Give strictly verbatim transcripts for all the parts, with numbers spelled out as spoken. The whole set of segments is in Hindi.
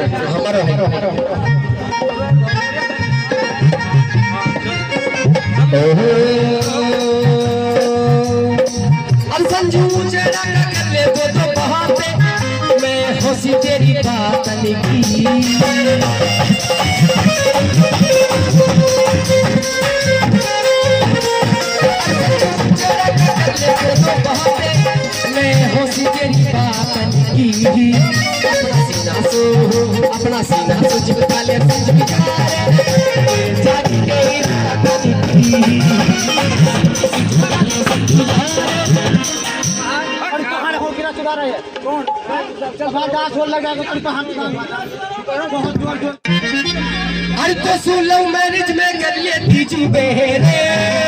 हमारा है ओहो अब संजू जरा कर ले वो तो बहाते मैं होसी तेरी बात की मैं होसी तेरी बात की अपना सीना सो अपना सीना सो चिपका ले संज बिचार जागी गई रात की और कहां हो गिरा चुरा रहे हैं कौन चल बाहर जा छोड़ लगा तो कहां बहुत जोर जोर अरे तो सुन लो मैरिज में कर लिए तीजू बेरे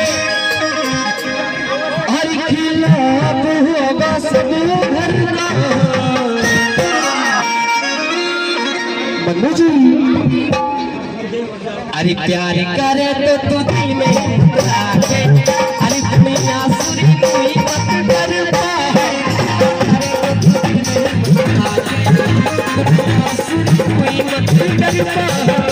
हर खिलाफ होगा सब भरना मन्नू जी अरे प्यार करे तो तू दिल में राखे अरे दुनिया सुरी कोई मत डरता है सुरी कोई मत डरता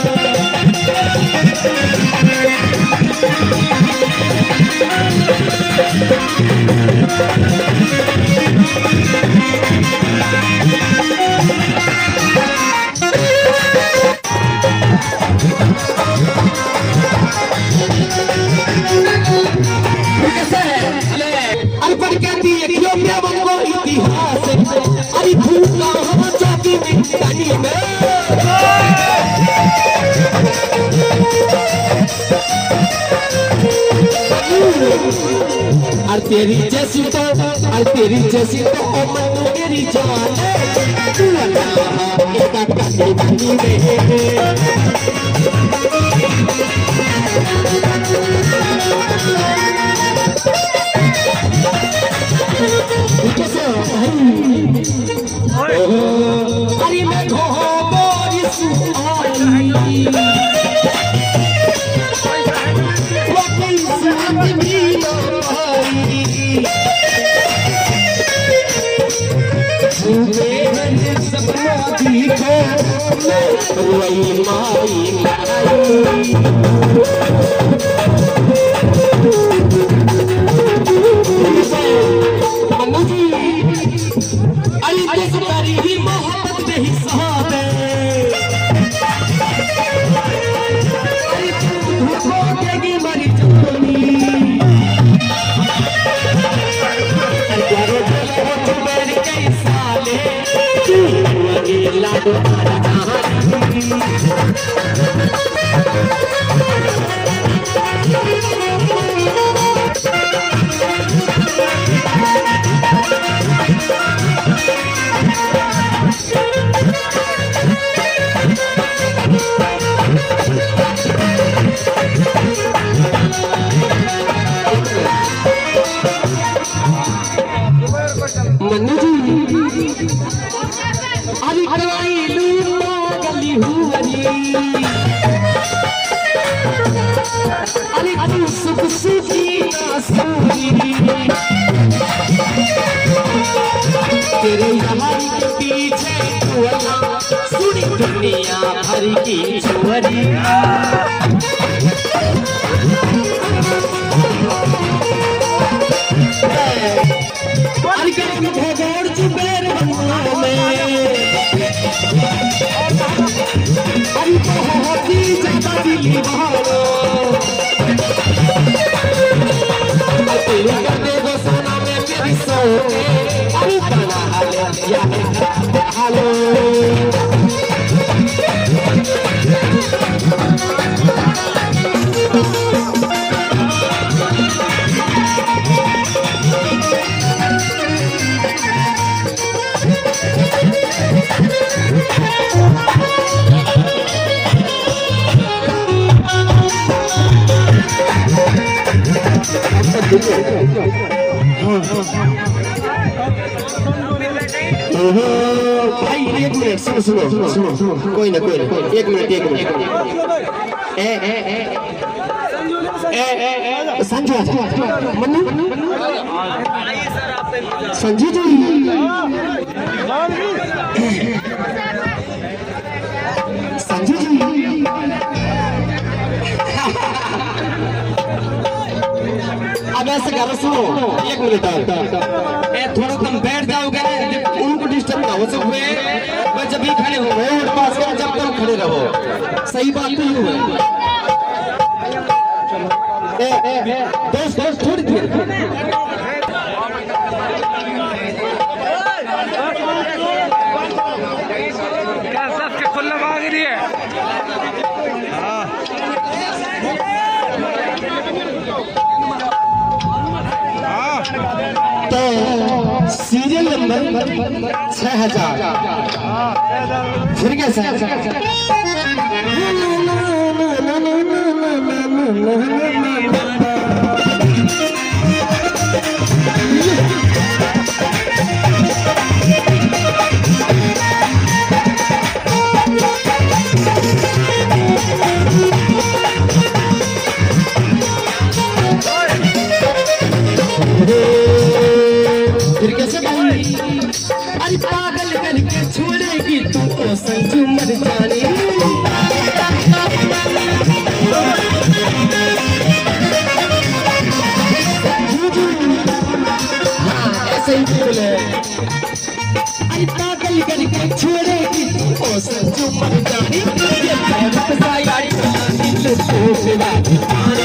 और तेरी जैसी तो और तेरी जैसी तो मन्नू मेरी जान तू अल्लाह का काटे बनी रे अरे मैं घो मोरी सुहानी वाकई साथ भी सपना दिखो वही माई मन्नू जी अरे तुम्हारी ही मोहब्बत में ही साथ है अरे तुमको देगी मरी जानी लाडो मन्नू जी अरे करवाई लूटा गली हुई अरे तू सुख सुखी ना सूरी तेरे जवानी के पीछे सुनी दुनिया भर की छुरी अरे के भगोड़ चुबेर में अरे बहुत ही ज्यादा दिली बहारो तेरे करने को सोना में मेरी सो अरे बना हाले या हालो भाई एक मिनट सुनो सुनो सुनो सुनो कोई ना कोई ना एक मिनट एक मिनट ए ए ए ए ए संजू मन्नू संजू जी संजू जी अब ऐसे करो, सुनो एक मिनट ए थोड़ा तुम बैठ जाओगे, उनको डिस्टर्ब ना हो सकते। मैं जब भी खड़े हो रोड पास कर, जब तक खड़े रहो, सही बात नहीं है। ए ए दोस्त दोस्त थोड़ी देर क्या सबके खुला भाग रही है। तो सीरियल नंबर छह हजार फिर कैसे फिर कैसे भाई? अरे पागल करके छोड़ेगी तू ओ संजू मर जानी। हाँ ऐसे ही बोले। अरे पागल करके छोड़ेगी तू ओ संजू मर जानी। ये बहुत सारी